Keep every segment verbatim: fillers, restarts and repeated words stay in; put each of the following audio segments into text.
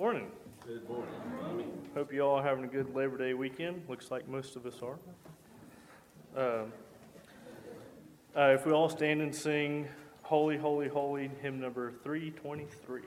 Morning. Good morning. Hope you all are having a good Labor Day weekend. Looks like most of us are. Uh, uh, if we all stand and sing Holy, Holy, Holy, hymn number three twenty-three.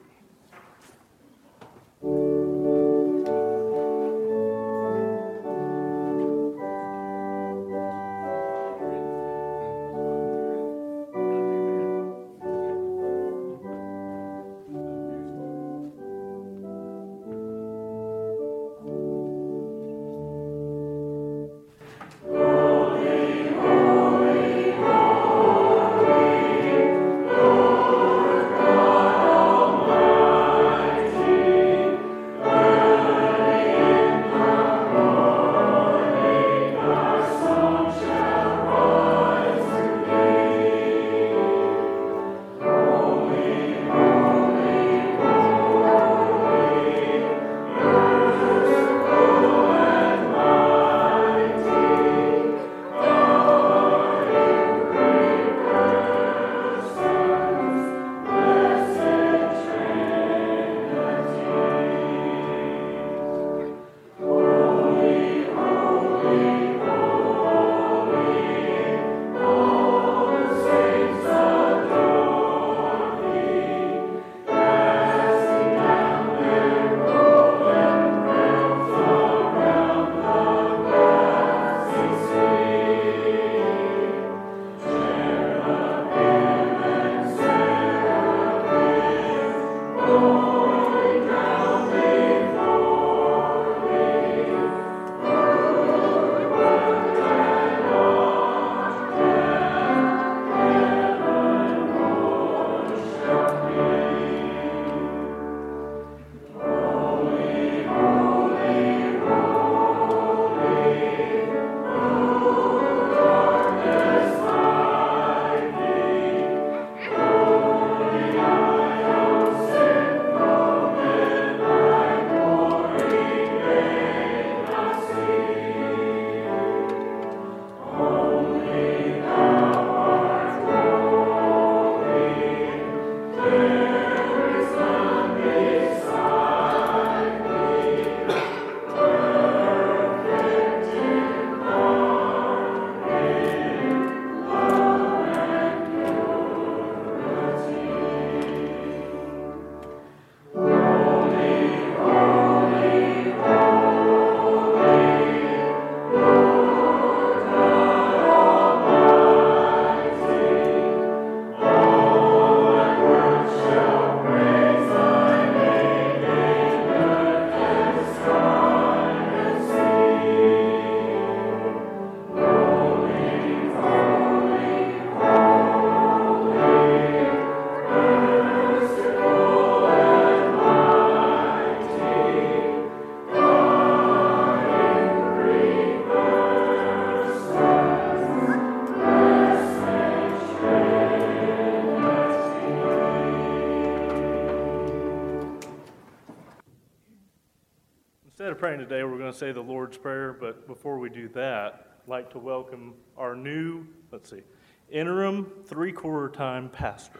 Instead of praying today, we're going to say the Lord's Prayer, but before we do that, I'd like to welcome our new, let's see, interim three-quarter time pastor,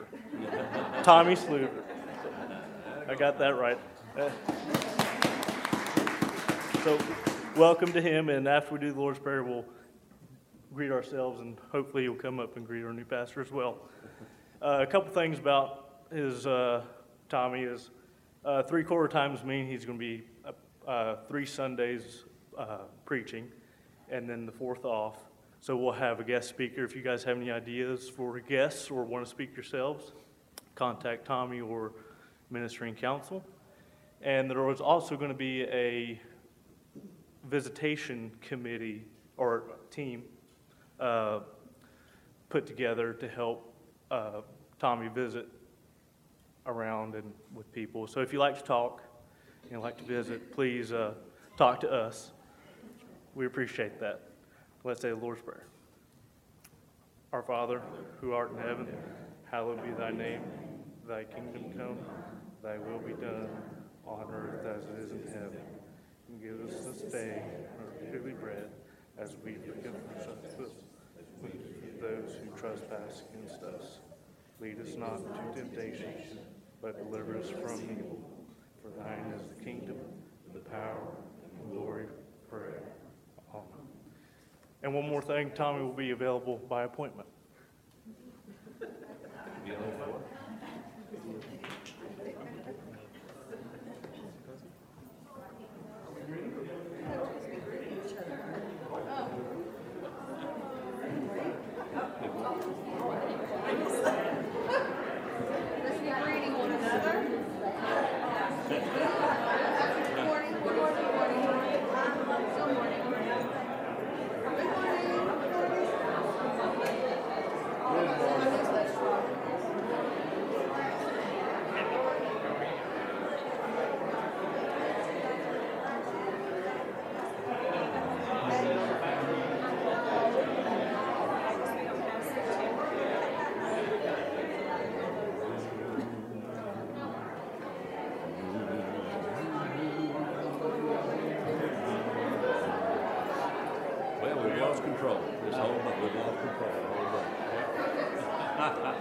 Tommy Sluver. I got that right. So welcome to him, and after we do the Lord's Prayer, we'll greet ourselves, and hopefully he'll come up and greet our new pastor as well. Uh, a couple things about his uh, Tommy is uh, three-quarter times mean he's going to be uh, Uh, three Sundays uh, preaching, and then the fourth off. So we'll have a guest speaker. If you guys have any ideas for guests or want to speak yourselves, contact Tommy or Ministering Council. And there was also going to be a visitation committee or team uh, put together to help uh, Tommy visit around and with people. So if you like to talk and like to visit, please uh, talk to us. We appreciate that. Let's say the Lord's Prayer. Our Father, who art in heaven, hallowed be thy name. Thy kingdom come, thy will be done on earth as it is in heaven. And give us this day our daily bread, as we forgive those who trespass against us. Lead us not into temptation, but deliver us from evil. For thine is the kingdom, the power, and the glory forever. Amen. And one more thing, Tommy will be available by appointment. Control. Just hold up. We've lost control. Hold up.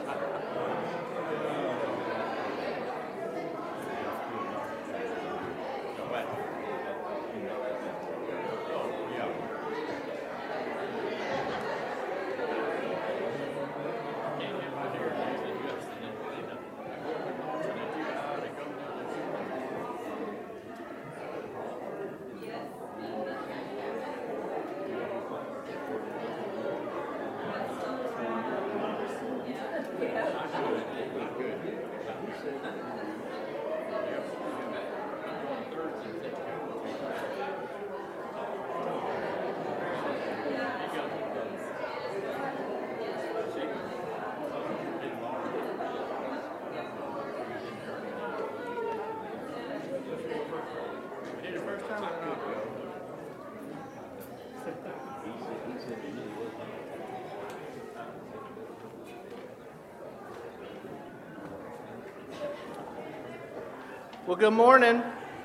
Well, good morning.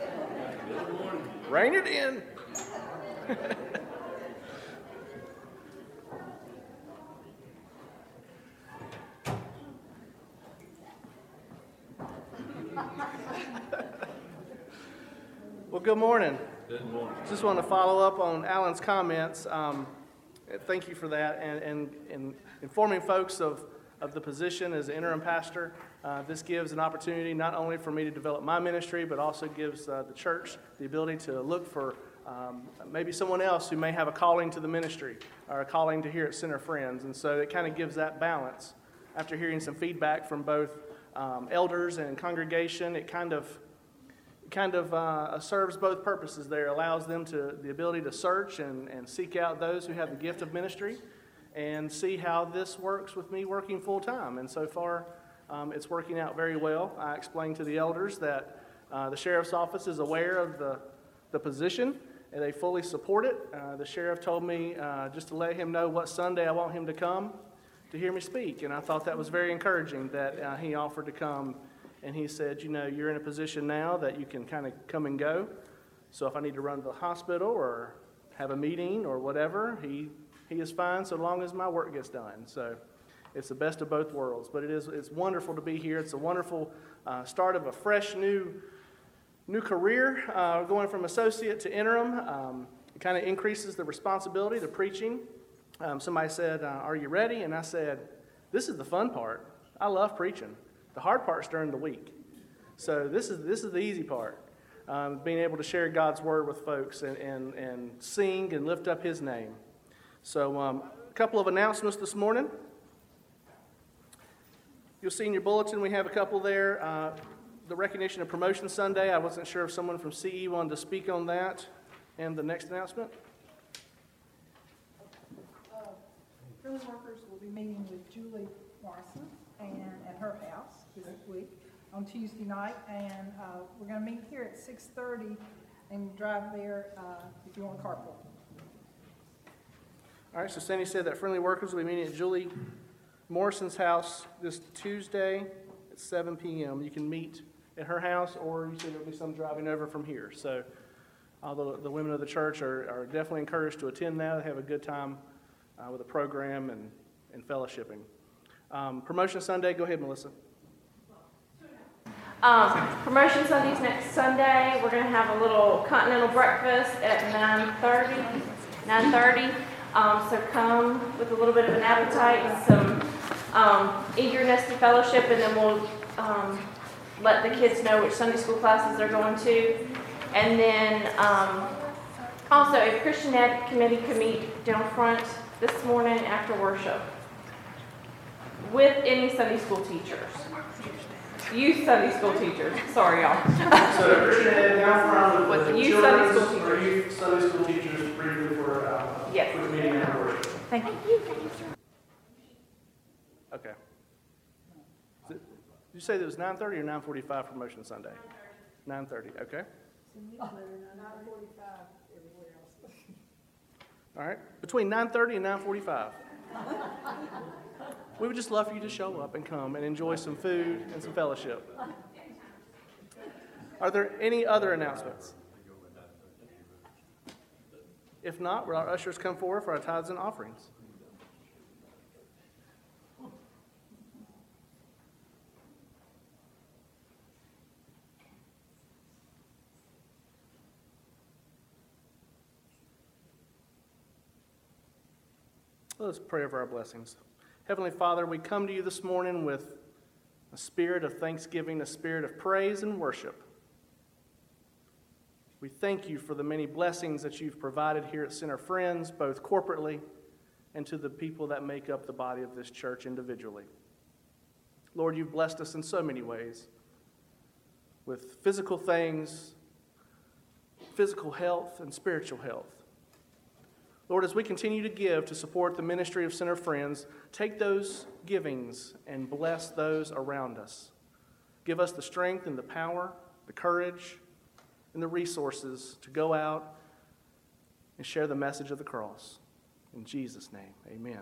Rein it in. Well, good morning. Good morning. Just want to follow up on Alan's comments. Um, thank you for that, and, and, and informing folks of, of the position as interim pastor. Uh, this gives an opportunity not only for me to develop my ministry, but also gives uh, the church the ability to look for um, maybe someone else who may have a calling to the ministry or a calling to here at Center Friends. And so it kind of gives that balance. After hearing some feedback from both um, elders and congregation, it kind of kind of uh, serves both purposes there. It allows them to the ability to search and, and seek out those who have the gift of ministry and see how this works with me working full time. And so far, Um, it's working out very well. I explained to the elders that uh, the sheriff's office is aware of the, the position, and they fully support it. Uh, the sheriff told me uh, just to let him know what Sunday I want him to come to hear me speak, and I thought that was very encouraging that uh, he offered to come, and he said, you know, you're in a position now that you can kind of come and go, so if I need to run to the hospital or have a meeting or whatever, he, he is fine so long as my work gets done. So it's the best of both worlds, but it is it's wonderful to be here. It's a wonderful uh, start of a fresh new new career, uh, going from associate to interim. Um, it kind of increases the responsibility, the preaching. Um, somebody said, uh, are you ready? And I said, this is the fun part. I love preaching. The hard part's during the week. So this is this is the easy part, um, being able to share God's word with folks and, and, and sing and lift up his name. So um, a couple of announcements this morning. You'll see in your bulletin we have a couple there. Uh, the recognition of Promotion Sunday. I wasn't sure if someone from C E wanted to speak on that. And the next announcement. Uh, Friendly Workers will be meeting with Julie Morrison and at her house this week on Tuesday night. And uh, we're going to meet here at six thirty and drive there uh, if you want to carpool. All right, so Sandy said that Friendly Workers will be meeting at Julie Morrison's house this Tuesday at seven p.m. You can meet at her house, or you said there'll be some driving over from here. So all the, the women of the church are, are definitely encouraged to attend that, have a good time uh, with the program and, and fellowshipping. Um, Promotion Sunday, go ahead, Melissa. Um, promotion Sunday's next Sunday. We're gonna have a little continental breakfast at nine thirty. nine thirty. Um, so come with a little bit of an appetite and some um, eagerness to fellowship, and then we'll um, let the kids know which Sunday school classes they're going to. And then um, also, a Christian Ed committee could meet down front this morning after worship with any Sunday school teachers. Youth Sunday school teachers. Sorry, y'all. So Christian Ed down front with With the youth Sunday children's school or teachers. youth Sunday school teachers briefly for, uh, Yes. for the meeting and worship. Thank you. Okay. Did you say that it was nine thirty or nine forty-five for Motion Sunday? nine thirty, okay. All right, between nine thirty and nine forty-five. We would just love for you to show up and come and enjoy some food and some fellowship. Are there any other announcements? If not, will our ushers come forward for our tithes and offerings? Let us pray over our blessings. Heavenly Father, we come to you this morning with a spirit of thanksgiving, a spirit of praise and worship. We thank you for the many blessings that you've provided here at Center Friends, both corporately and to the people that make up the body of this church individually. Lord, you've blessed us in so many ways, with physical things, physical health, and spiritual health. Lord, as we continue to give to support the ministry of Center Friends, take those givings and bless those around us. Give us the strength and the power, the courage, and the resources to go out and share the message of the cross. In Jesus' name, amen.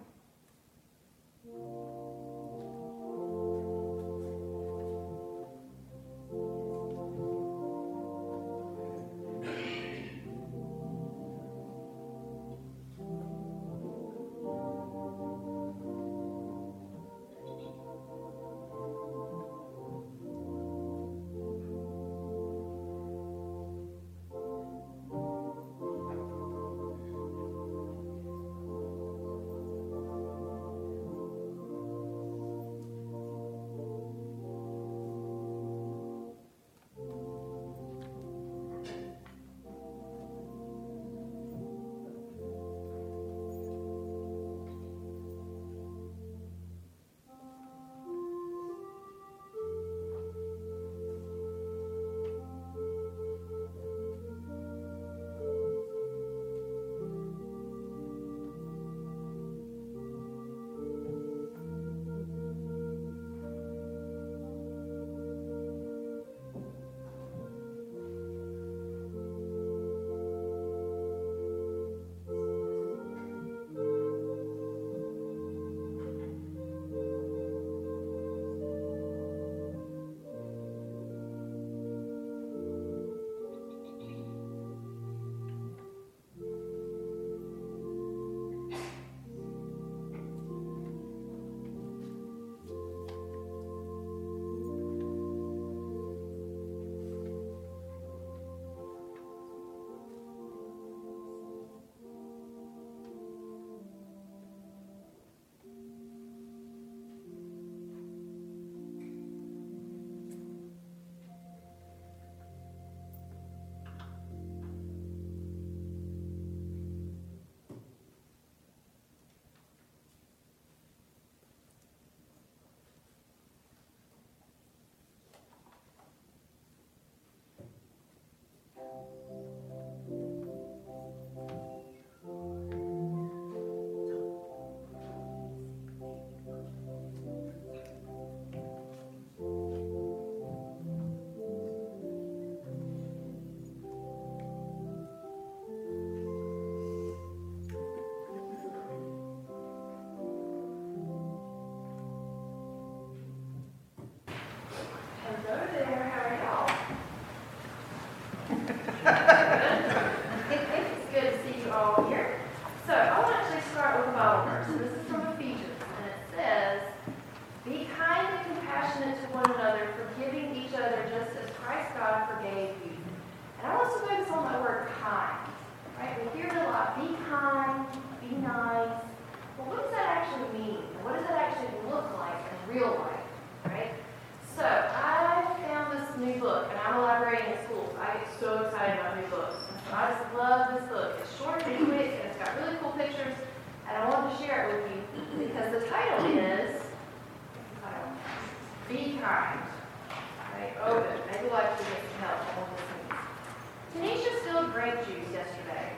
librarian at school, so I get so excited about new books. So I just love this book. It's short and quick, and it's got really cool pictures, and I wanted to share it with you because the title is, title, Be Kind. Right? Oh, good. Maybe we'll actually get some help on what this means. Tanisha spilled grape juice yesterday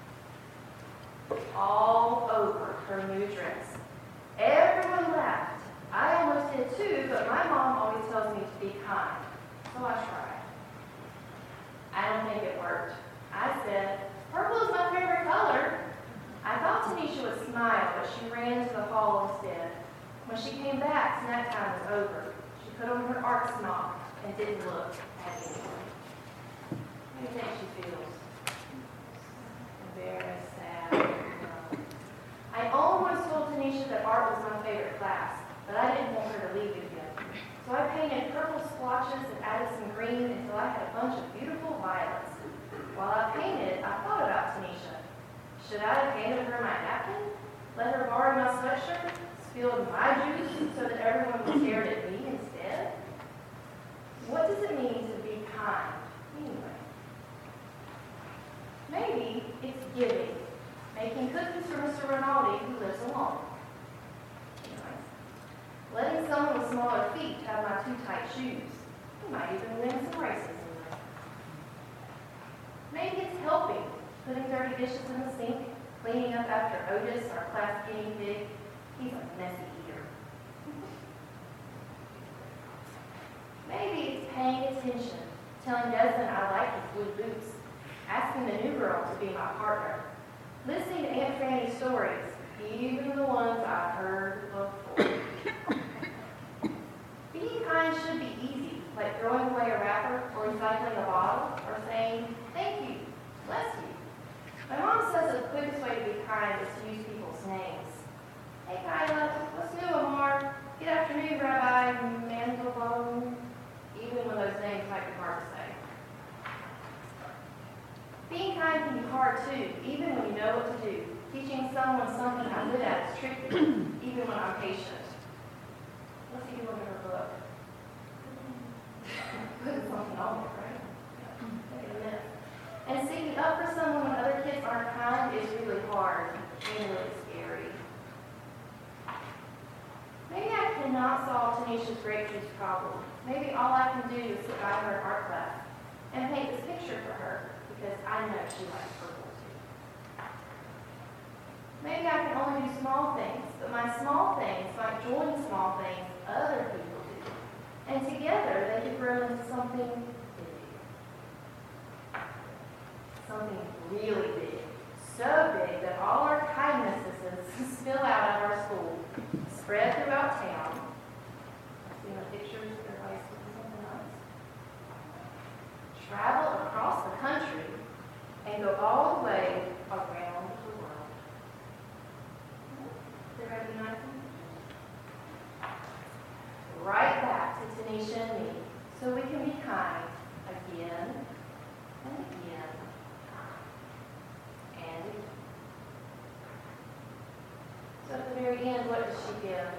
all over her new dress. Everyone laughed. I almost did too, but my mom always tells me to be kind, so I tried. I don't think it worked. I said, purple is my favorite color. I thought Tanisha would smile, but she ran to the hall instead. When she came back, snack time was over. She put on her art smock and didn't look at anyone. What do you think she feels? Embarrassed, sad. I almost told Tanisha that art was my favorite class, but I didn't want her to leave again. So I painted purple splotches and added some green until I had a bunch of beautiful violets. While I painted, I thought about Tanisha. Should I have handed her my napkin? Let her borrow my sweatshirt? Spilled my juice so that everyone stared at me instead? What does it mean to be kind, anyway? Maybe it's giving. Making cookies for Mister Rinaldi, who lives alone. Letting someone with smaller feet have my too tight shoes. He might even win some races in life. Maybe it's helping, putting dirty dishes in the sink, cleaning up after Otis, our class guinea pig. He's a messy eater. Maybe it's paying attention, telling Desmond I like his blue boots, asking the new girl to be my partner, listening to Aunt Fanny's stories, even the ones I've heard before. Being kind should be easy, like throwing away a wrapper or recycling a bottle or saying, thank you, bless you. My mom says the quickest way to be kind is to use people's names. Hey, Kyla, what's new, Amar? Good afternoon, Rabbi Mandelbaum. Even when those names might be hard to say. Being kind can be hard too, even when you know what to do. Teaching someone something I'm good at is tricky, even when I'm patient. Let's take a look at her book. Putting something on it, right? Take a minute. And speaking up for someone when other kids aren't kind is really hard and really scary. Maybe I cannot solve Tanisha's grape juice problem. Maybe all I can do is sit by her in art class and paint this picture for her because I know she likes purple too. Maybe I can only do small things, but my small things might join small things other people do. And together they could grow into something big. Something really big. So big that all our kindnesses spill out of our school, spread throughout town. See the pictures, everybody's looking something nice. Travel across the country and go all the way around the world. Did I be nice? Right back to Tanisha and me, so we can be kind again and again and again. So at the very end, what does she give?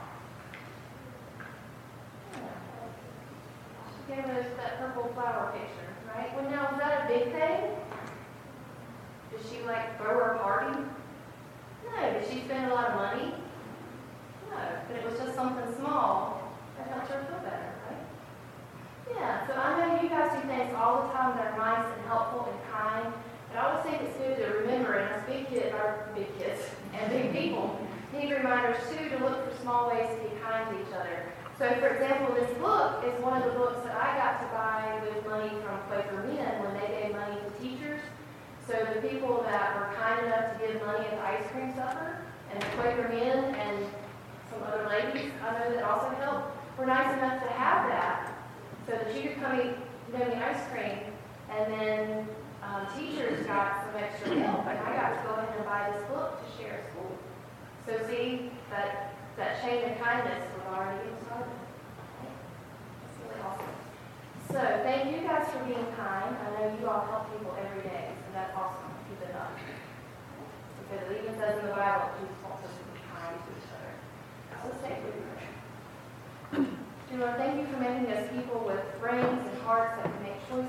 She gave us that purple flower picture, right? Well, now, is that a big thing? Did she, like, throw her a party? No. Did she spend a lot of money? No. But it was just something small that helped her feel better, right? Yeah, so I know you guys do things all the time that are nice and helpful and kind, but I always think it's good to remember, and us big kids, our big kids, and big people need reminders too to look for small ways to be kind to each other. So for example, this book is one of the books that I got to buy with money from Quaker Men when they gave money to teachers. So the people that were kind enough to give money at the ice cream supper, and the Quaker Men and some other ladies I know that also helped, were nice enough to have that so that you could come eat yummy ice cream, and then um, teachers got some extra help, and I got to go ahead and buy this book to share at school. So see, that, that chain of kindness was already getting started. That's really awesome. So thank you guys for being kind. I know you all help people every day, so that's awesome. Keep it up. Because it even says in the Bible, Jesus wants us to be kind to each other. So let's take it. Lord, thank you for making us people with brains and hearts that can make choices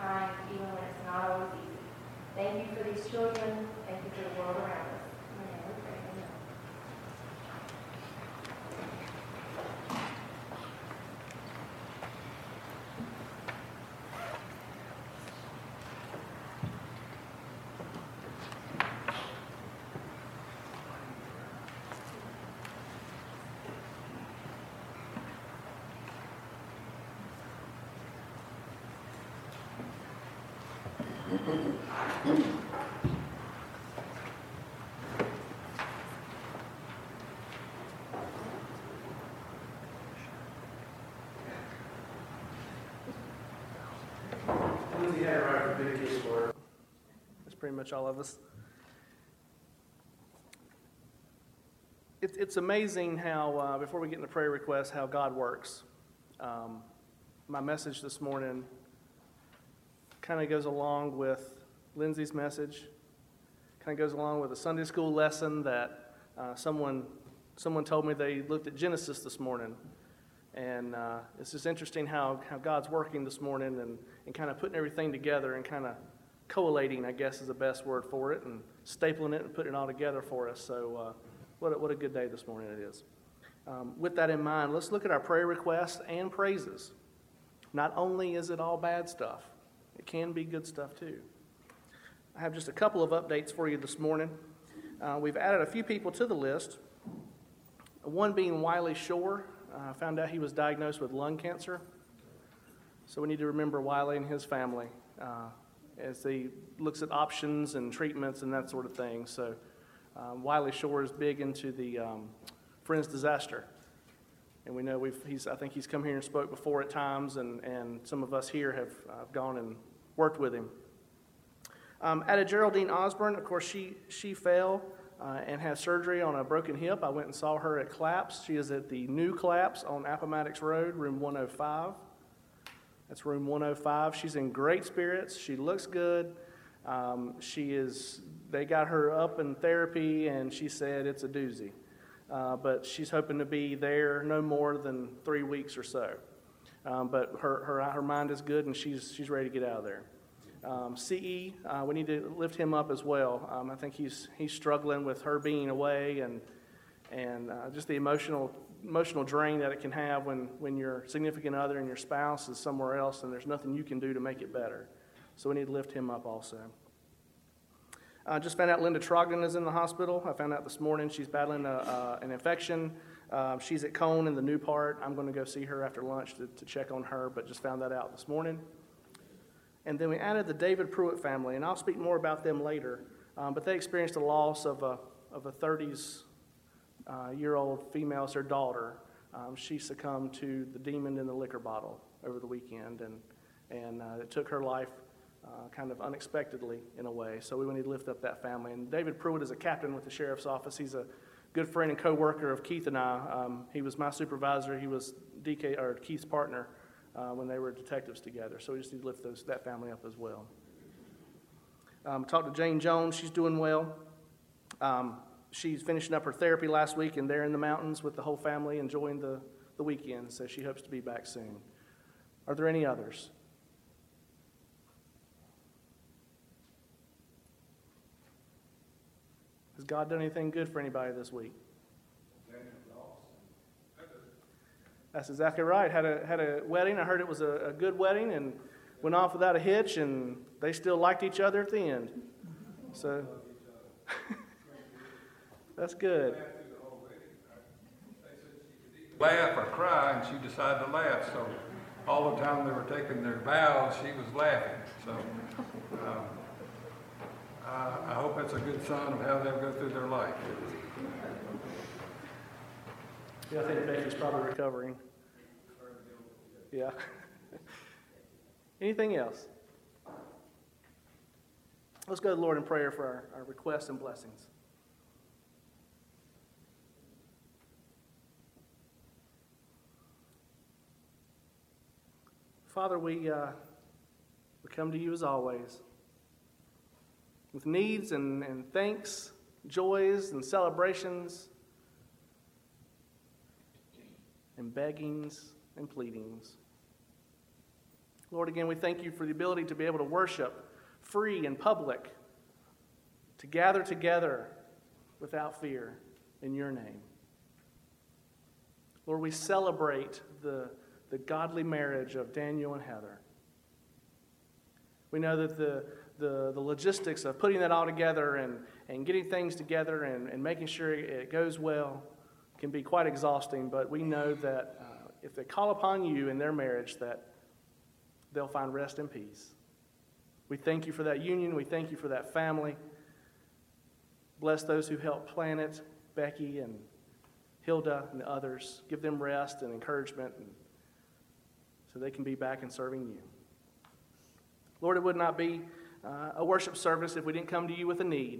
kind, even when it's not always easy. Thank you for these children. Thank you for the world around us. In your name we pray. Amen. Lindsay had it right for big kids for it. That's pretty much all of us. It's, it's amazing how, uh, before we get into prayer requests, how God works. Um, my message this morning kind of goes along with Lindsay's message, kind of goes along with a Sunday school lesson that uh, someone someone told me they looked at Genesis this morning. And uh, it's just interesting how, how God's working this morning and, and kind of putting everything together and kind of collating, I guess is the best word for it, and stapling it and putting it all together for us. So uh, what, a, what a good day this morning it is. Um, with that in mind, let's look at our prayer requests and praises. Not only is it all bad stuff, it can be good stuff too. I have just a couple of updates for you this morning. Uh, we've added a few people to the list, one being Wiley Shore. I uh, found out he was diagnosed with lung cancer. So we need to remember Wiley and his family uh, as he looks at options and treatments and that sort of thing. So um, Wiley Shore is big into the um, Friends Disaster. And we know we've, he's, I think he's come here and spoke before at times, and, and some of us here have uh, gone and worked with him. Um, added Geraldine Osborne. Of course, she, she fell uh, and had surgery on a broken hip. I went and saw her at Claps. She is at the new Claps on Appomattox Road, room one oh five. That's room one oh five. She's in great spirits. She looks good. Um, she is, they got her up in therapy, and she said it's a doozy. Uh, but she's hoping to be there no more than three weeks or so. Um, but her, her, her mind is good, and she's, she's ready to get out of there. Um, C E, uh, we need to lift him up as well. Um, I think he's he's struggling with her being away and and uh, just the emotional emotional drain that it can have when, when your significant other and your spouse is somewhere else and there's nothing you can do to make it better. So we need to lift him up also. I uh, just found out Linda Trogdon is in the hospital. I found out this morning she's battling a, uh, an infection. Uh, she's at Cone in the new part. I'm going to go see her after lunch to, to check on her, but just found that out this morning. And then we added the David Pruitt family, and I'll speak more about them later. Um, but they experienced a loss of a of a thirties-year-old uh, female, it's their daughter. Um, she succumbed to the demon in the liquor bottle over the weekend, and and uh, it took her life uh, kind of unexpectedly in a way. So we need to lift up that family. And David Pruitt is a captain with the sheriff's office. He's a good friend and co-worker of Keith and I. Um, he was my supervisor. He was D K or Keith's partner Uh, when they were detectives together. So we just need to lift those, that family up as well. Um, talked to Jane Jones. She's doing well. Um, she's finishing up her therapy last week, and they're in the mountains with the whole family enjoying the, the weekend, so she hopes to be back soon. Are there any others? Has God done anything good for anybody this week? That's exactly right. Had a had a wedding. I heard it was a, a good wedding and went off without a hitch, and they still liked each other at the end. So that's good. Laugh or cry, and she decided to laugh. So all the time they were taking their vows, she was laughing. So um, I, I hope it's a good sign of how they'll go through their life. Yeah, I think Becky's probably recovering. Yeah. Anything else? Let's go to the Lord in prayer for our, our requests and blessings. Father, we, uh, we come to you as always with needs and, and thanks, joys and celebrations, and beggings and pleadings. Lord, again, we thank you for the ability to be able to worship free and public, to gather together without fear in your name. Lord, we celebrate the, the godly marriage of Daniel and Heather. We know that the, the, the logistics of putting that all together and, and getting things together and, and making sure it goes well can be quite exhausting, but we know that uh, if they call upon you in their marriage, that they'll find rest and peace. We thank you for that union. We thank you for that family. Bless those who helped plan it, Becky and Hilda and others. Give them rest and encouragement and so they can be back and serving you. Lord, it would not be uh, a worship service if we didn't come to you with a need.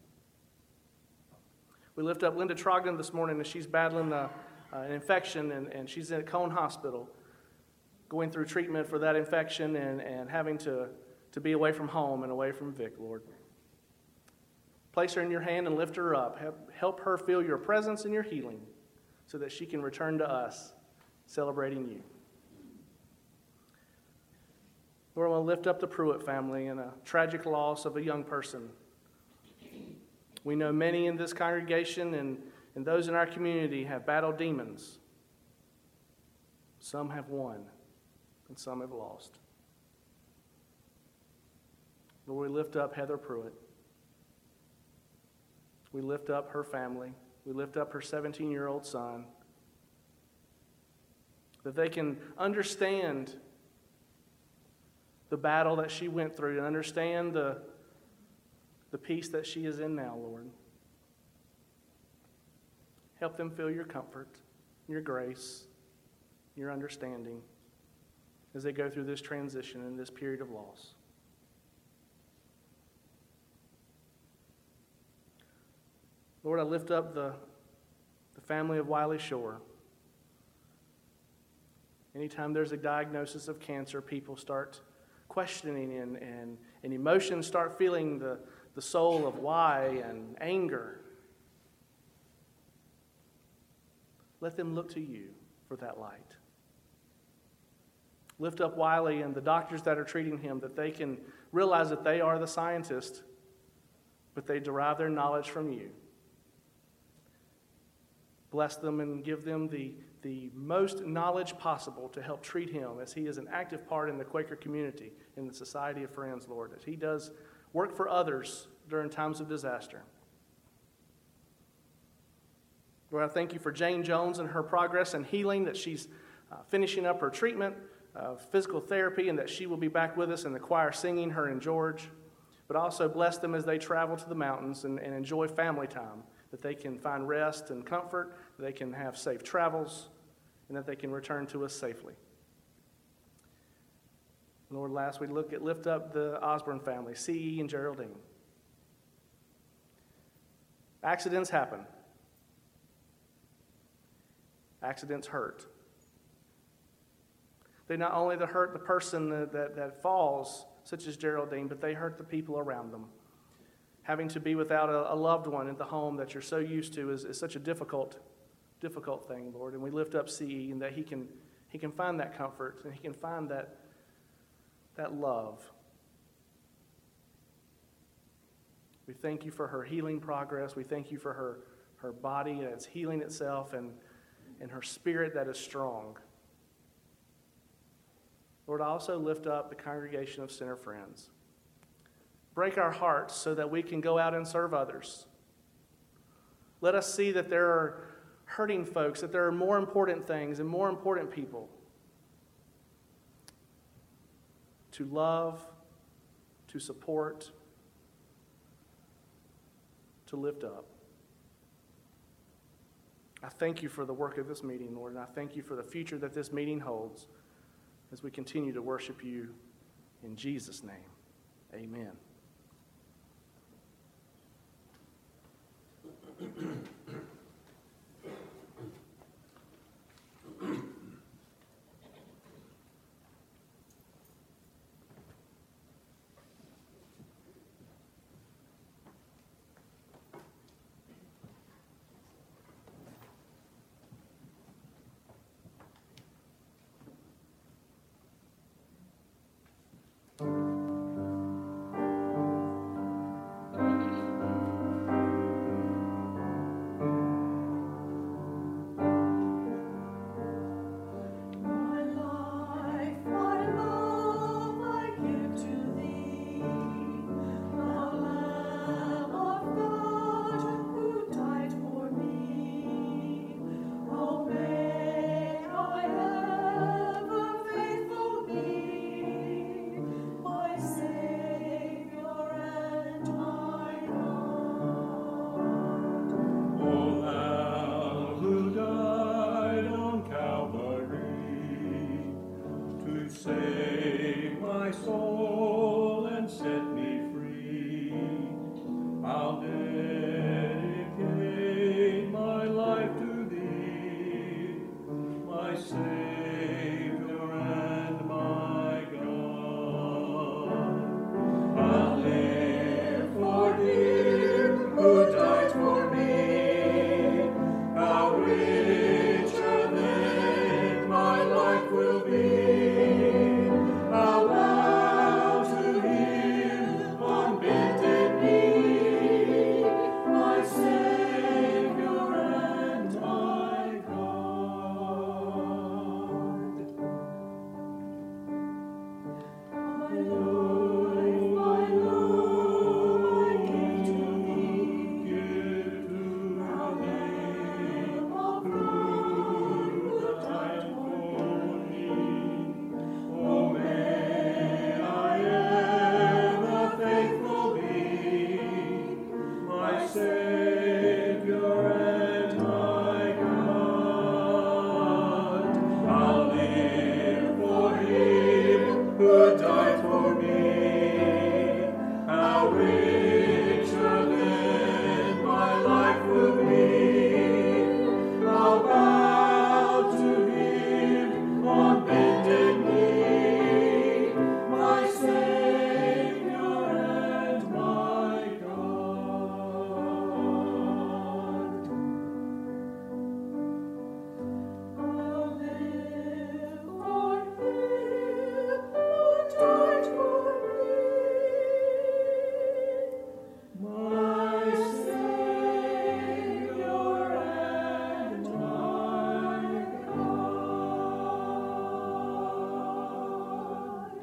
We lift up Linda Trogdon this morning as she's battling uh, uh, an infection and, and she's in Cone Hospital going through treatment for that infection and, and having to, to be away from home and away from Vic, Lord. Place her in your hand and lift her up. Help, help her feel your presence and your healing so that she can return to us celebrating you. Lord, I want to lift up the Pruitt family and a tragic loss of a young person. We know many in this congregation and, and those in our community have battled demons. Some have won, and some have lost. Lord, we lift up Heather Pruitt. We lift up her family. We lift up her seventeen-year-old son. That they can understand the battle that she went through and understand the, the peace that she is in now, Lord. Help them feel your comfort, your grace, your understanding as they go through this transition and this period of loss. Lord, I lift up the, the family of Wiley Shore. Anytime there's a diagnosis of cancer, people start questioning and, and, and emotions start feeling the, the soul of why and anger. Let them look to you for that light. Lift up Wiley and the doctors that are treating him, that they can realize that they are the scientists, but they derive their knowledge from you. Bless them and give them the, the most knowledge possible to help treat him as he is an active part in the Quaker community, in the Society of Friends, Lord, as he does work for others during times of disaster. Lord, I thank you for Jane Jones and her progress and healing, that she's uh, finishing up her treatment of physical therapy and that she will be back with us in the choir singing her and George. But also bless them as they travel to the mountains and, and enjoy family time, that they can find rest and comfort, that they can have safe travels, and that they can return to us safely. Lord, last we look at lift up the Osborne family, C E and Geraldine. Accidents happen. Accidents hurt. They not only hurt the person that, that, that falls, such as Geraldine, but they hurt the people around them. Having to be without a, a loved one in the home that you're so used to is, is such a difficult, difficult thing, Lord. And we lift up C E and that he can, he can find that comfort and he can find that, that love. We thank you for her healing progress. We thank you for her, her body that's healing itself and, and her spirit that is strong. Lord, I also lift up the congregation of Center Friends. Break our hearts so that we can go out and serve others. Let us see that there are hurting folks, that there are more important things and more important people to love, to support, to lift up. I thank you for the work of this meeting, Lord, and I thank you for the future that this meeting holds as we continue to worship you in Jesus' name. Amen. You save my soul and set me free. I'll dedicate my life to thee, my Savior and my God. I'll live for Him who died for me. How richer then my life will be. I'll bow to Him on bended knee, my Savior and my God. My life, my love, I give to Thee, give to Thee, all through the time for me. Oh, may I ever faithful be, my Savior and my God. I'll live for Him who died for me. How richer then my life will be. I'll bow to Him on bended knee, my Savior and my God. I'll live for Him who died for me, my Savior and my God.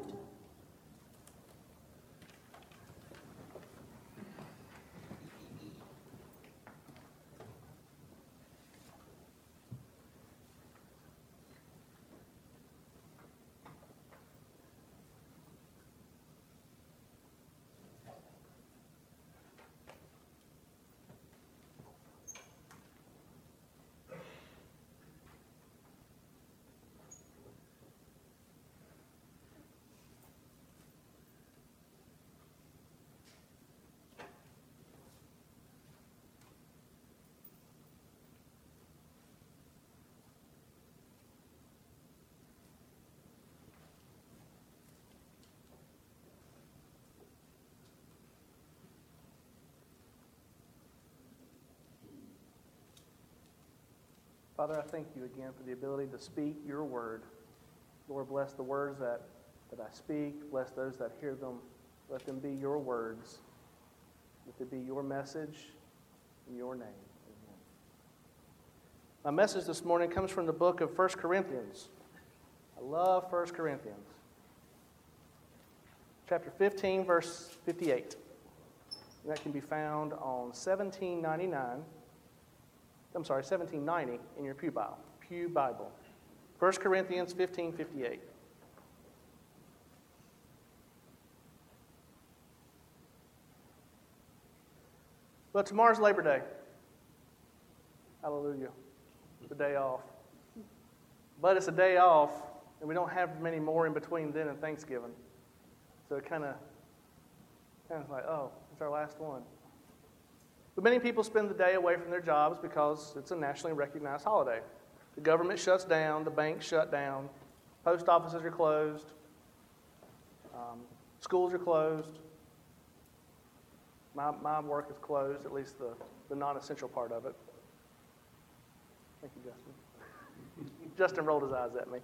Father, I thank you again for the ability to speak your word. Lord, bless the words that, that I speak. Bless those that hear them. Let them be your words. Let it be your message in your name. Amen. My message this morning comes from the book of First Corinthians. I love First Corinthians. Chapter fifteen, verse fifty-eight. And that can be found on seventeen ninety-nine. I'm sorry, seventeen ninety in your Pew Bible. Pew Bible. First Corinthians fifteen fifty-eight. But tomorrow's Labor Day. Hallelujah. It's a day off. But it's a day off, and we don't have many more in between then and Thanksgiving. So it kind of, kind of like, oh, it's our last one. But many people spend the day away from their jobs because it's a nationally recognized holiday. The government shuts down, the banks shut down, post offices are closed, um, schools are closed. My, my work is closed, at least the, the non-essential part of it. Thank you, Justin. Justin rolled his eyes at me.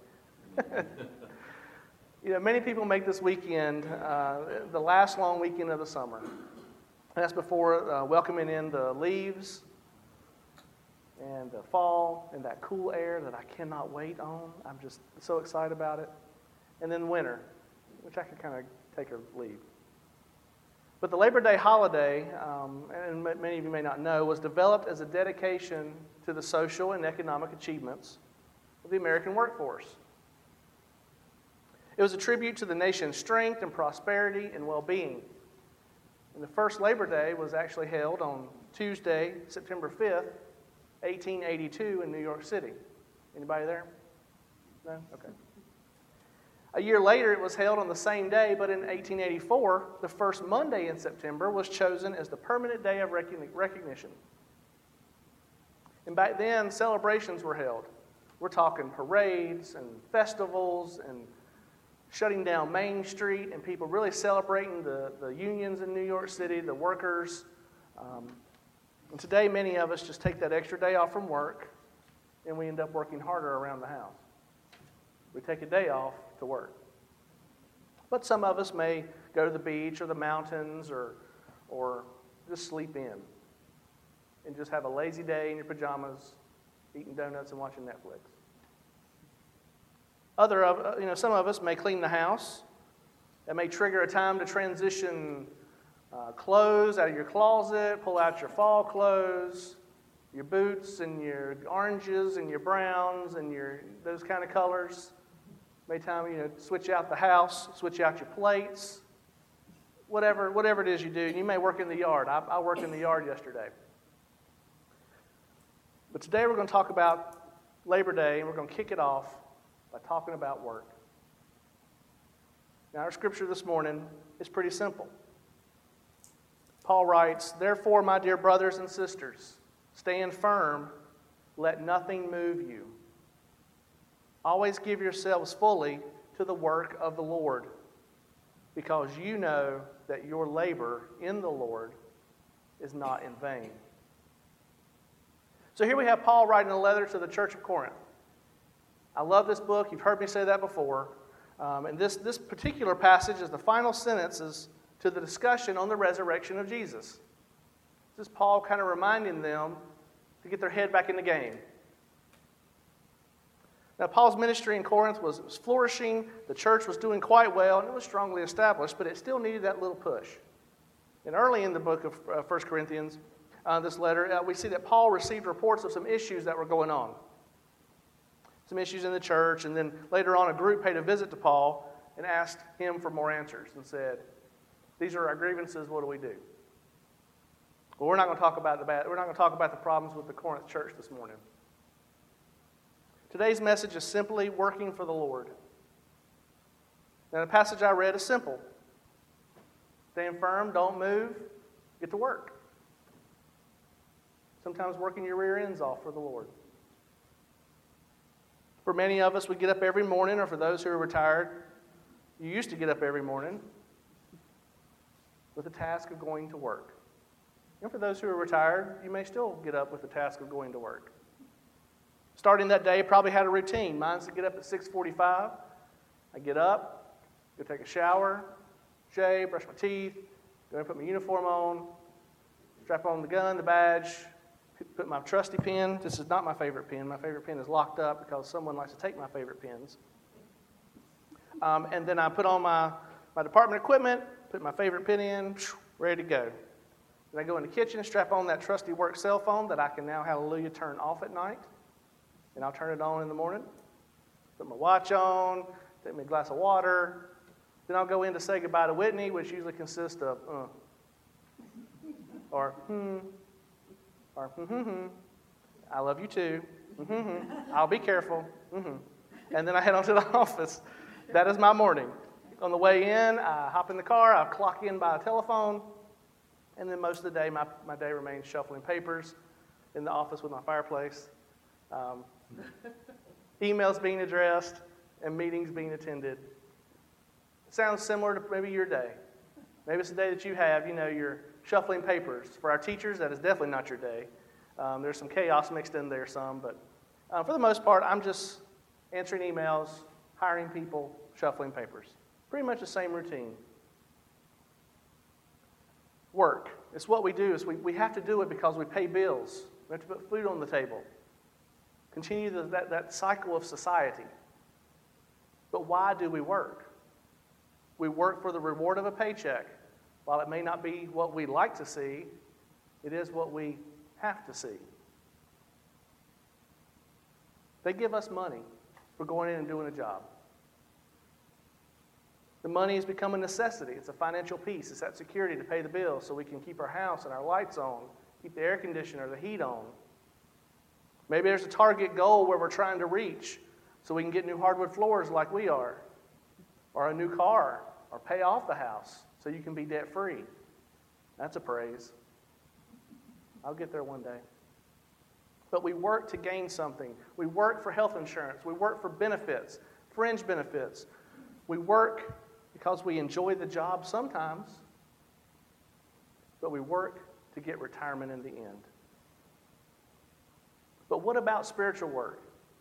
You know, many people make this weekend uh, the last long weekend of the summer. That's before uh, welcoming in the leaves and the fall and that cool air that I cannot wait on. I'm just so excited about it. And then winter, which I can kind of take or leave. But the Labor Day holiday, um, and many of you may not know, was developed as a dedication to the social and economic achievements of the American workforce. It was a tribute to the nation's strength and prosperity and well-being. And the first Labor Day was actually held on Tuesday, September fifth, eighteen eighty-two in New York City. Anybody there? No? Okay. A year later, it was held on the same day, but in eighteen eighty-four, the first Monday in September was chosen as the permanent day of recogni- recognition. And back then, celebrations were held. We're talking parades and festivals and shutting down Main Street and people really celebrating the, the unions in New York City, the workers. Um, and today, many of us just take that extra day off from work and we end up working harder around the house. We take a day off to work. But some of us may go to the beach or the mountains or, or just sleep in and just have a lazy day in your pajamas, eating donuts and watching Netflix. Other of, you know, some of us may clean the house. That may trigger a time to transition uh, clothes out of your closet, pull out your fall clothes, your boots and your oranges and your browns and your those kind of colors. May time you know switch out the house, switch out your plates, whatever whatever it is you do. You may work in the yard. I, I worked in the yard yesterday. But today we're going to talk about Labor Day, and we're going to kick it off by talking about work. Now, our scripture this morning is pretty simple. Paul writes, "Therefore, my dear brothers and sisters, stand firm, let nothing move you. Always give yourselves fully to the work of the Lord, because you know that your labor in the Lord is not in vain." So here we have Paul writing a letter to the church of Corinth. I love this book. You've heard me say that before. Um, and this, this particular passage is the final sentences to the discussion on the resurrection of Jesus. This is Paul kind of reminding them to get their head back in the game. Now, Paul's ministry in Corinth was, was flourishing. The church was doing quite well, and it was strongly established, but it still needed that little push. And early in the book of uh, First Corinthians, uh, this letter, uh, we see that Paul received reports of some issues that were going on. Some issues in the church, and then later on a group paid a visit to Paul and asked him for more answers and said, "These are our grievances, what do we do?" Well, we're not going to talk about the bad, we're not going to talk about the problems with the Corinth church this morning. Today's message is simply working for the Lord. Now, the passage I read is simple. Stand firm, don't move, get to work. Sometimes working your rear ends off for the Lord. For many of us, we get up every morning, or for those who are retired, you used to get up every morning with the task of going to work. And for those who are retired, you may still get up with the task of going to work. Starting that day, probably had a routine. Mine's to get up at six forty-five. I get up, go take a shower, shave, brush my teeth, go and put my uniform on, strap on the gun, the badge, put my trusty pen. This is not my favorite pen. My favorite pen is locked up because someone likes to take my favorite pens. Um, and then I put on my, my department equipment, put my favorite pen in, ready to go. Then I go in the kitchen, strap on that trusty work cell phone that I can now, hallelujah, turn off at night. And I'll turn it on in the morning. Put my watch on, take me a glass of water. Then I'll go in to say goodbye to Whitney, which usually consists of, uh, or, hmm, or, mm-hmm, I love you too, mm-hmm, I'll be careful, mm-hmm. And then I head on to the office. That is my morning. On the way in, I hop in the car, I clock in by a telephone, and then most of the day, my, my day remains shuffling papers in the office with my fireplace, um, emails being addressed, and meetings being attended. It sounds similar to maybe your day. Maybe it's the day that you have, you know, you're shuffling papers. For our teachers, that is definitely not your day. Um, there's some chaos mixed in there some, but uh, for the most part, I'm just answering emails, hiring people, shuffling papers. Pretty much the same routine. Work. It's what we do. Is we, we have to do it because we pay bills. We have to put food on the table. Continue the, that, that cycle of society. But why do we work? We work for the reward of a paycheck. While it may not be what we like to see, it is what we have to see. They give us money for going in and doing a job. The money has become a necessity. It's a financial piece. It's that security to pay the bills so we can keep our house and our lights on, keep the air conditioner, the heat on. Maybe there's a target goal where we're trying to reach so we can get new hardwood floors like we are. or a new car, or pay off the house so you can be debt-free. That's a praise. I'll get there one day. But we work to gain something. We work for health insurance. We work for benefits, fringe benefits. We work because we enjoy the job sometimes, but we work to get retirement in the end. But what about spiritual work?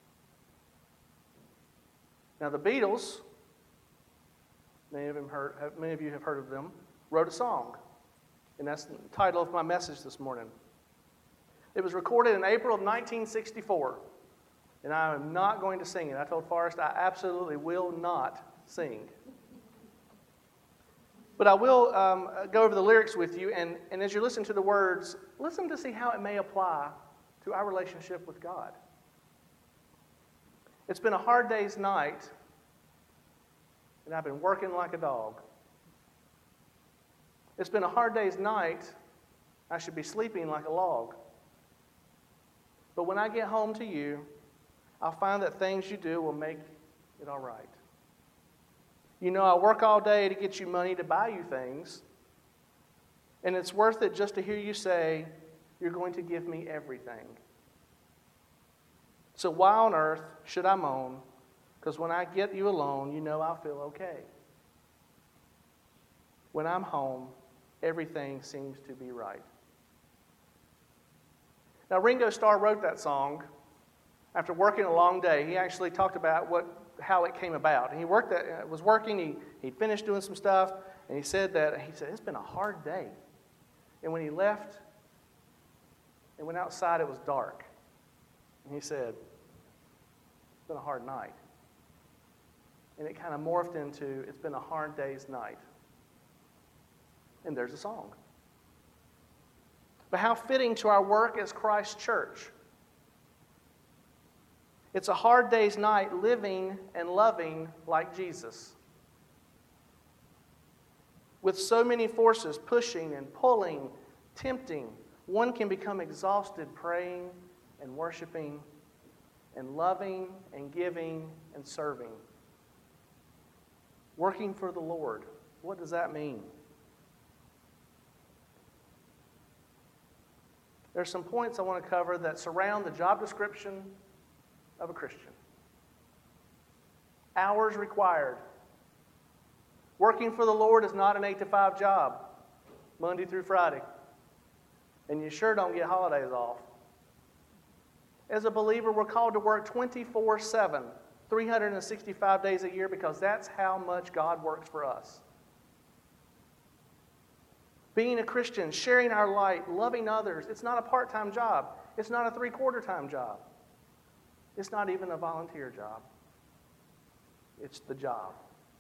Now, the Beatles, many of, them heard, many of you have heard of them, wrote a song. And that's the title of my message this morning. It was recorded in April of nineteen sixty-four. And I am not going to sing it. I told Forrest I absolutely will not sing. But I will um, go over the lyrics with you. And, and as you listen to the words, listen to see how it may apply to our relationship with God. It's been a hard day's night, and I've been working like a dog. It's been a hard day's night. I should be sleeping like a log. But when I get home to you, I'll find that things you do will make it all right. You know, I work all day to get you money to buy you things, and it's worth it just to hear you say, you're going to give me everything. So why on earth should I moan? Because when I get you alone, you know I'll feel okay. When I'm home, everything seems to be right. Now, Ringo Starr wrote that song after working a long day. He actually talked about what, how it came about. And he worked that, was working, he, he finished doing some stuff, and he said that, he said, it's been a hard day. And when he left and went outside, it was dark. And he said, it's been a hard night. And it kind of morphed into, it's been a hard day's night. And there's a song. But how fitting to our work as Christ's church. It's a hard day's night living and loving like Jesus. With so many forces pushing and pulling, tempting, one can become exhausted praying and worshiping and loving and giving and serving. Working for the Lord. What does that mean? There's some points I want to cover that surround the job description of a Christian. Hours required. Working for the Lord is not an eight to five job, Monday through Friday. And you sure don't get holidays off. As a believer, we're called to work twenty-four seven, three hundred sixty-five days a year, because that's how much God works for us. Being a Christian, sharing our light, loving others, it's not a part-time job. It's not a three-quarter time job. It's not even a volunteer job. It's the job.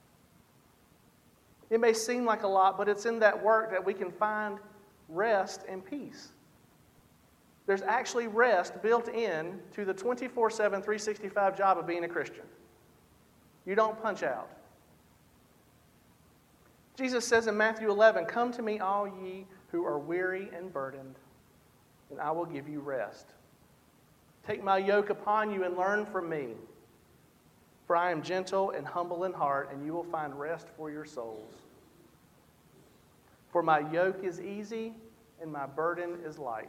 It may seem like a lot, but it's in that work that we can find rest and peace. There's actually rest built in to the twenty-four seven, three sixty-five job of being a Christian. You don't punch out. Jesus says in Matthew eleven, "Come to me, all ye who are weary and burdened, and I will give you rest. Take my yoke upon you and learn from me, for I am gentle and humble in heart, and you will find rest for your souls. For my yoke is easy and my burden is light."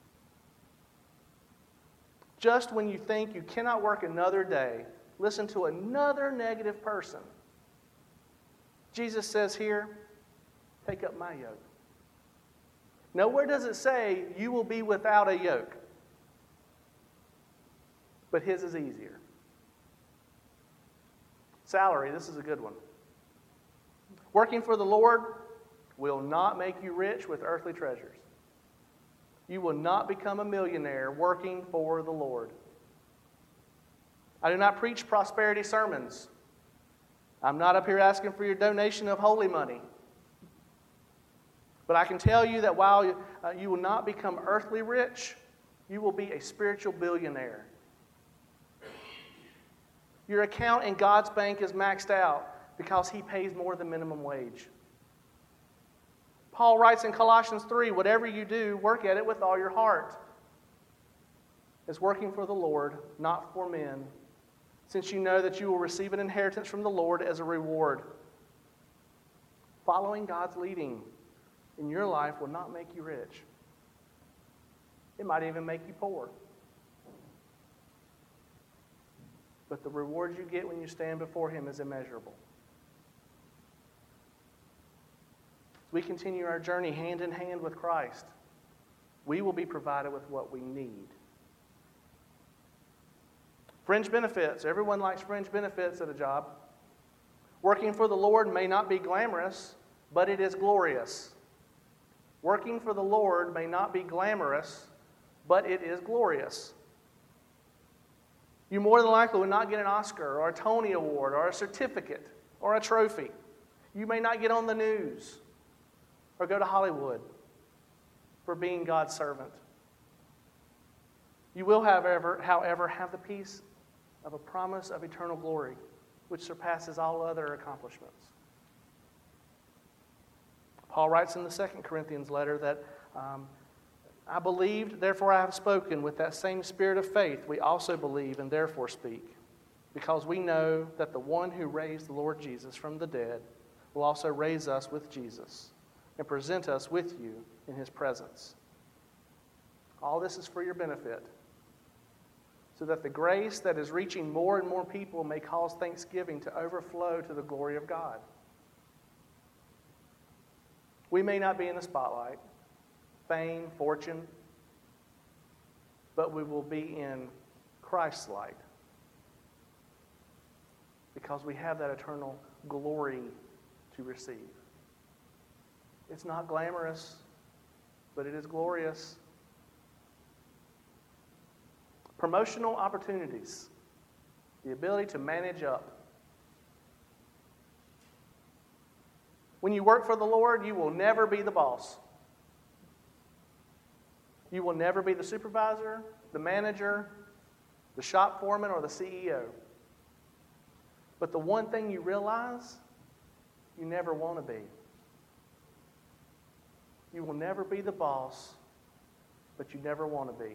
Just when you think you cannot work another day, listen to another negative person. Jesus says here, take up my yoke. Nowhere does it say you will be without a yoke. But his is easier. Salary, this is a good one. Working for the Lord will not make you rich with earthly treasures. You will not become a millionaire working for the Lord. I do not preach prosperity sermons. I'm not up here asking for your donation of holy money. But I can tell you that while you, uh, you will not become earthly rich, you will be a spiritual billionaire. Your account in God's bank is maxed out because He pays more than minimum wage. Paul writes in Colossians three, "Whatever you do, work at it with all your heart, as working for the Lord, not for men, since you know that you will receive an inheritance from the Lord as a reward. Following God's leading in your life will not make you rich. It might even make you poor. But the reward you get when you stand before Him is immeasurable. As we continue our journey hand in hand with Christ, we will be provided with what we need. Fringe benefits. Everyone likes fringe benefits at a job. Working for the Lord may not be glamorous, but it is glorious. Working for the Lord may not be glamorous, but it is glorious. You more than likely will not get an Oscar or a Tony Award or a certificate or a trophy. You may not get on the news or go to Hollywood for being God's servant. You will, however, however, have the peace of a promise of eternal glory, which surpasses all other accomplishments. Paul writes in the Second Corinthians letter that um, I believed, therefore I have spoken. With that same spirit of faith, we also believe and therefore speak, because we know that the one who raised the Lord Jesus from the dead will also raise us with Jesus and present us with you in His presence. All this is for your benefit, so that the grace that is reaching more and more people may cause thanksgiving to overflow to the glory of God. We may not be in the spotlight, fame, fortune, but we will be in Christ's light, because we have that eternal glory to receive. It's not glamorous, but it is glorious. Promotional opportunities, the ability to manage up. When you work for the Lord, you will never be the boss. You will never be the supervisor, the manager, the shop foreman, or the C E O. But the one thing you realize, you never want to be. You will never be the boss, but you never want to be.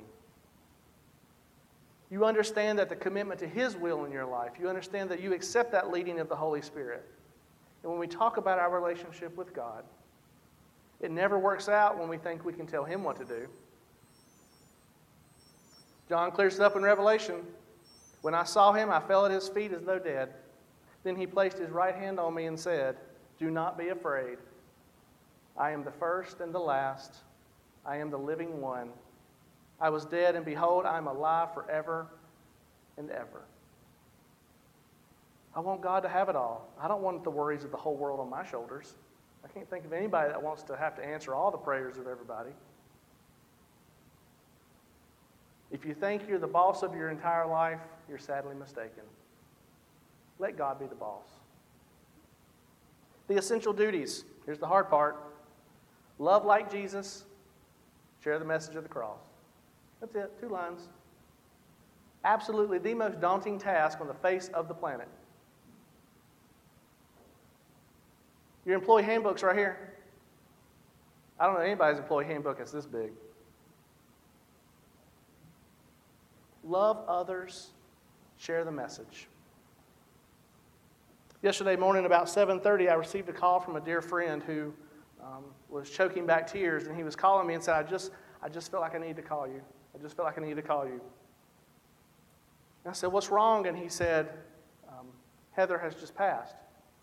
You understand that the commitment to His will in your life, you understand that you accept that leading of the Holy Spirit. And when we talk about our relationship with God, it never works out when we think we can tell Him what to do. John clears it up in Revelation. When I saw Him, I fell at His feet as though dead. Then He placed His right hand on me and said, "Do not be afraid. I am the first and the last. I am the living one. I was dead, and behold, I am alive forever and ever." I want God to have it all. I don't want the worries of the whole world on my shoulders. I can't think of anybody that wants to have to answer all the prayers of everybody. If you think you're the boss of your entire life, you're sadly mistaken. Let God be the boss. The essential duties. Here's the hard part. Love like Jesus. Share the message of the cross. That's it. Two lines. Absolutely the most daunting task on the face of the planet. Your employee handbook's right here. I don't know anybody's employee handbook that's this big. Love others. Share the message. Yesterday morning about seven thirty, I received a call from a dear friend who um, was choking back tears, and he was calling me and said, I just, I just felt like I needed to call you. I just felt like I needed to call you. And I said, what's wrong? And he said, um, Heather has just passed.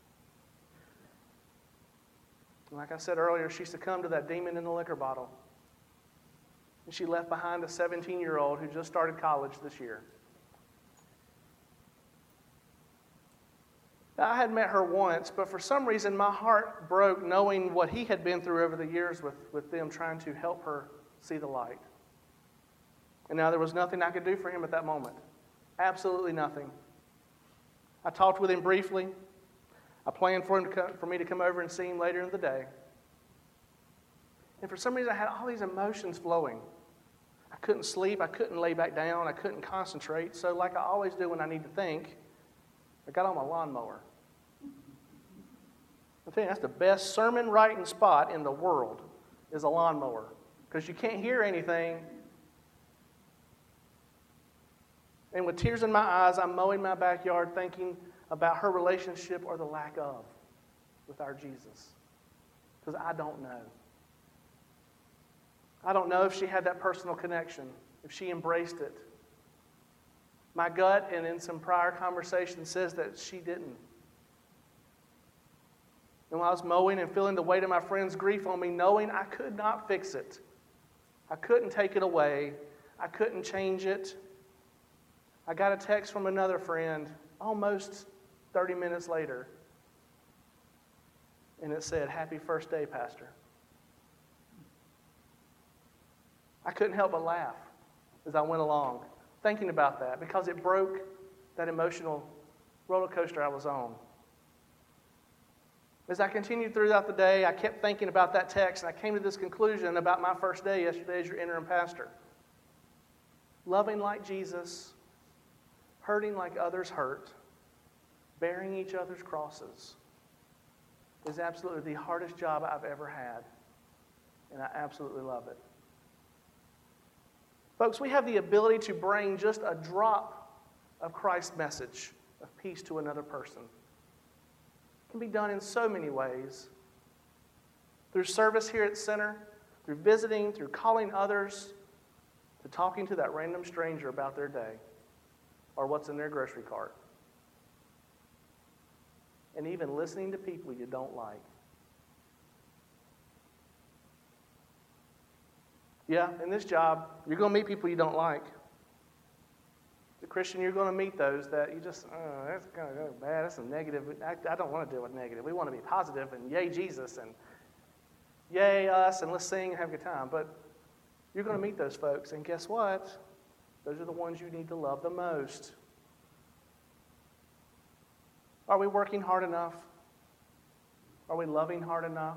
And like I said earlier, she succumbed to that demon in the liquor bottle. And she left behind a seventeen-year-old who just started college this year. Now, I had met her once, but for some reason my heart broke knowing what he had been through over the years with, with them trying to help her see the light. And now there was nothing I could do for him at that moment. Absolutely nothing. I talked with him briefly. I planned for him to come, for me to come over and see him later in the day. And for some reason I had all these emotions flowing. I couldn't sleep. I couldn't lay back down. I couldn't concentrate. So like I always do when I need to think, I got on my lawnmower. I'm telling you, that's the best sermon writing spot in the world is a lawnmower. Because you can't hear anything. And with tears in my eyes, I'm mowing my backyard thinking about her relationship or the lack of with our Jesus. Because I don't know. I don't know if she had that personal connection, if she embraced it. My gut, and in some prior conversation, says that she didn't. And while I was mowing and feeling the weight of my friend's grief on me, knowing I could not fix it, I couldn't take it away, I couldn't change it, I got a text from another friend almost thirty minutes later, and it said, "Happy first day, Pastor." I couldn't help but laugh as I went along, thinking about that, because it broke that emotional roller coaster I was on. As I continued throughout the day, I kept thinking about that text, and I came to this conclusion about my first day yesterday as your interim pastor. Loving like Jesus, hurting like others hurt, bearing each other's crosses is absolutely the hardest job I've ever had, and I absolutely love it. Folks, we have the ability to bring just a drop of Christ's message of peace to another person. It can be done in so many ways. Through service here at Center, through visiting, through calling others, to talking to that random stranger about their day or what's in their grocery cart. And even listening to people you don't like. Yeah, in this job, you're going to meet people you don't like. The Christian, you're going to meet those that you just, oh, that's kind of bad, that's a negative. I, I don't want to deal with negative. We want to be positive and yay Jesus and yay us and let's sing and have a good time. But you're going to meet those folks, and guess what? Those are the ones you need to love the most. Are we working hard enough? Are we loving hard enough?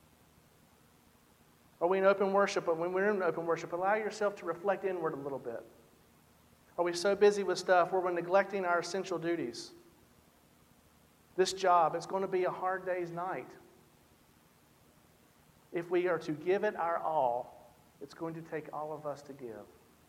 Are we in open worship? But when we're in open worship, allow yourself to reflect inward a little bit. Are we so busy with stuff where we're neglecting our essential duties? This job, it's going to be a hard day's night. If we are to give it our all, it's going to take all of us to give.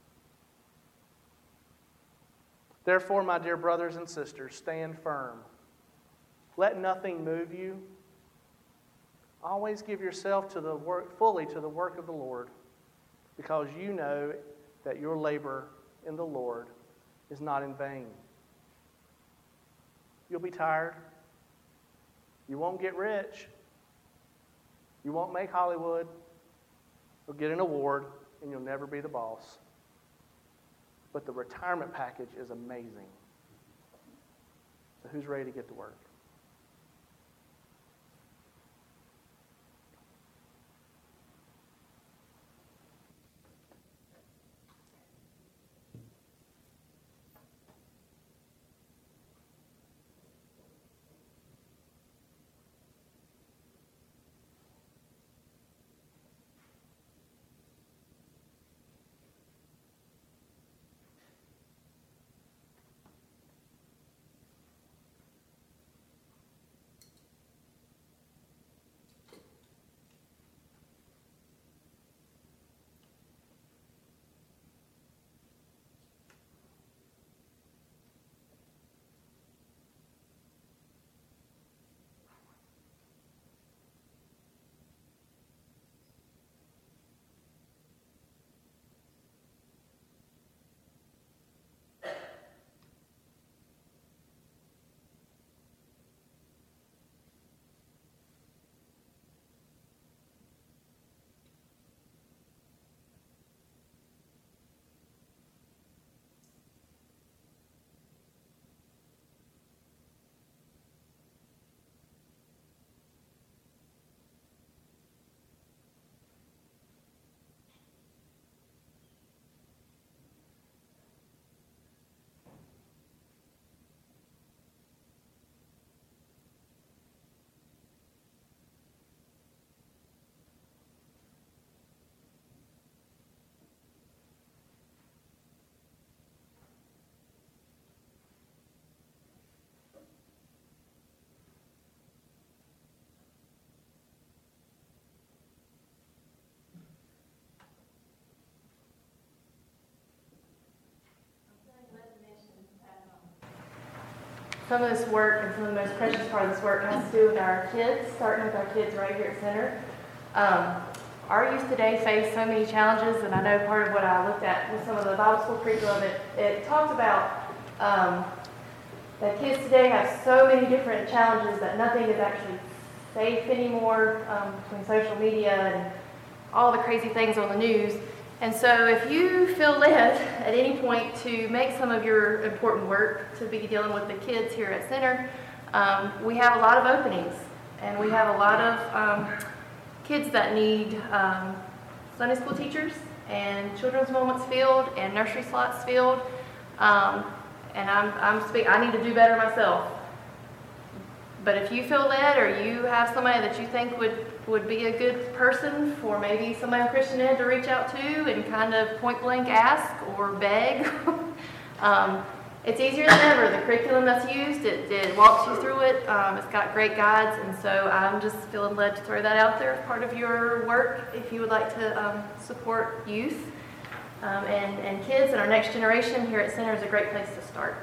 Therefore, my dear brothers and sisters, stand firm. Let nothing move you. Always give yourself to the work, fully to the work of the Lord, because you know that your labor in the Lord is not in vain. You'll be tired. You won't get rich. You won't make Hollywood. You'll get an award, and you'll never be the boss. But the retirement package is amazing. So who's ready to get to work? some of this work and some of the most precious part of this work has to do with our kids, starting with our kids right here at Center. Um, our youth today face so many challenges, and I know part of what I looked at with some of the Bible school curriculum, it, it talked about um, that kids today have so many different challenges that nothing is actually safe anymore, um, between social media and all the crazy things on the news. And so if you feel led at any point to make some of your important work to be dealing with the kids here at Center, um, we have a lot of openings, and we have a lot of um, kids that need um, Sunday school teachers and children's moments filled and nursery slots filled. Um, and I'm, I'm speak, I need to do better myself. But if you feel led, or you have somebody that you think would, would be a good person for maybe somebody on Christian Ed to reach out to and kind of point blank ask or beg, um, it's easier than ever. The curriculum that's used, it, it walks you through it. Um, it's got great guides, and so I'm just feeling led to throw that out there as part of your work if you would like to um, support youth um, and, and kids and our next generation. Here at Center is a great place to start.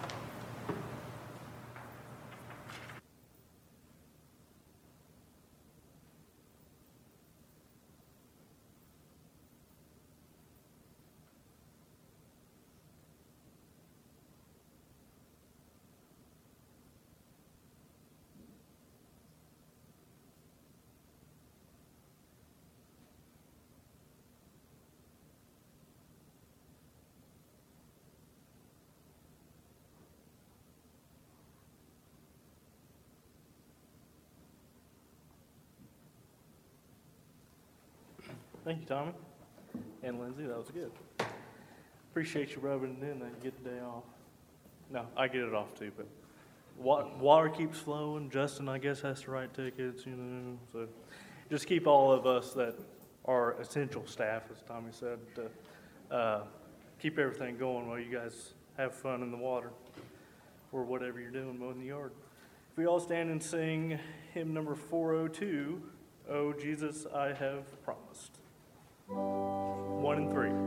Thank you, Tommy and Lindsay. That was good. Appreciate you rubbing it in that you get the day off. No, I get it off too, but wa- water keeps flowing. Justin, I guess, has to write tickets, you know. So just keep all of us that are essential staff, as Tommy said, to uh, keep everything going while you guys have fun in the water or whatever you're doing, mowing the yard. If we all stand and sing hymn number four oh two, "Oh Jesus, I Have Promised." One and three.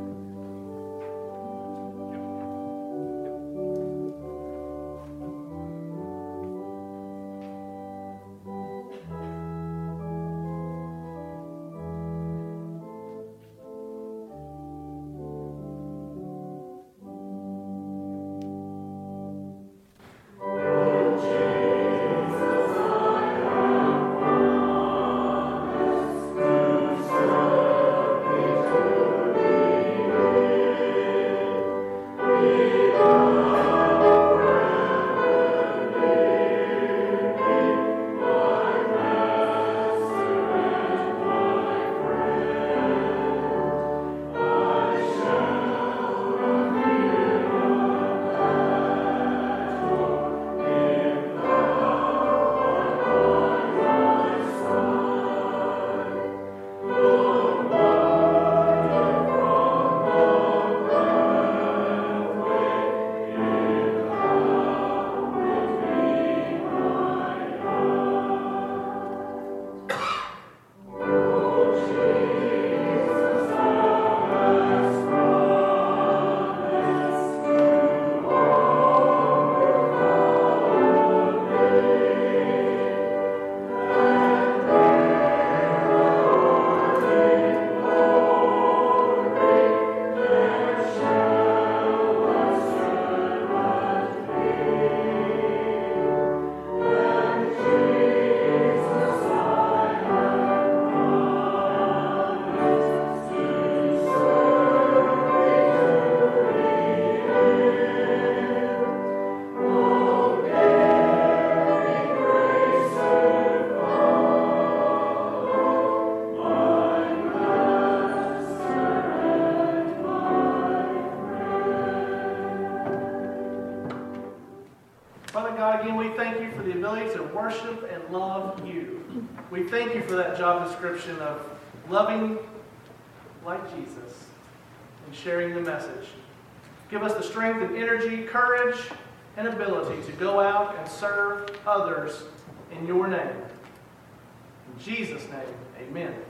Father God, again, we thank you for the ability to worship and love you. We thank you for that job description of loving like Jesus and sharing the message. Give us the strength and energy, courage, and ability to go out and serve others in your name. In Jesus' name, amen.